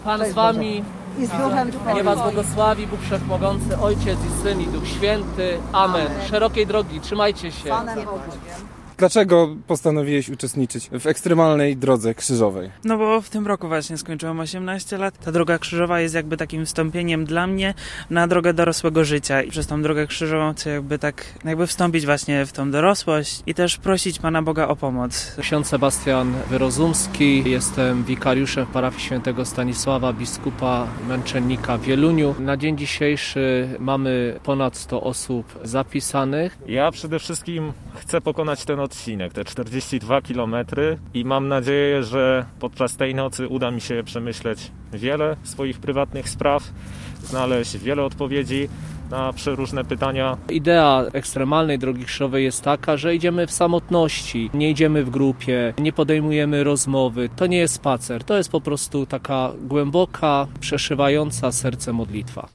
Pan z wami. I z duchem Twoim. Niech was błogosławi Bóg Wszechmogący, Ojciec i Syn i Duch Święty. Amen. Szerokiej drogi, trzymajcie się. Panem Bogiem. Dlaczego postanowiłeś uczestniczyć w ekstremalnej drodze krzyżowej? No bo w tym roku właśnie skończyłam 18 lat. Ta droga krzyżowa jest jakby takim wstąpieniem dla mnie na drogę dorosłego życia. I przez tą drogę krzyżową chcę jakby wstąpić właśnie w tą dorosłość i też prosić Pana Boga o pomoc. Ksiądz Sebastian Wyrozumski, jestem wikariuszem w parafii świętego Stanisława, biskupa męczennika w Wieluniu. Na dzień dzisiejszy mamy ponad 100 osób zapisanych. Ja przede wszystkim chcę pokonać ten odcinek, te 42 km i mam nadzieję, że podczas tej nocy uda mi się przemyśleć wiele swoich prywatnych spraw, znaleźć wiele odpowiedzi na przeróżne pytania. Idea ekstremalnej drogi krzyżowej jest taka, że idziemy w samotności, nie idziemy w grupie, nie podejmujemy rozmowy. To nie jest spacer, to jest po prostu taka głęboka, przeszywająca serce modlitwa.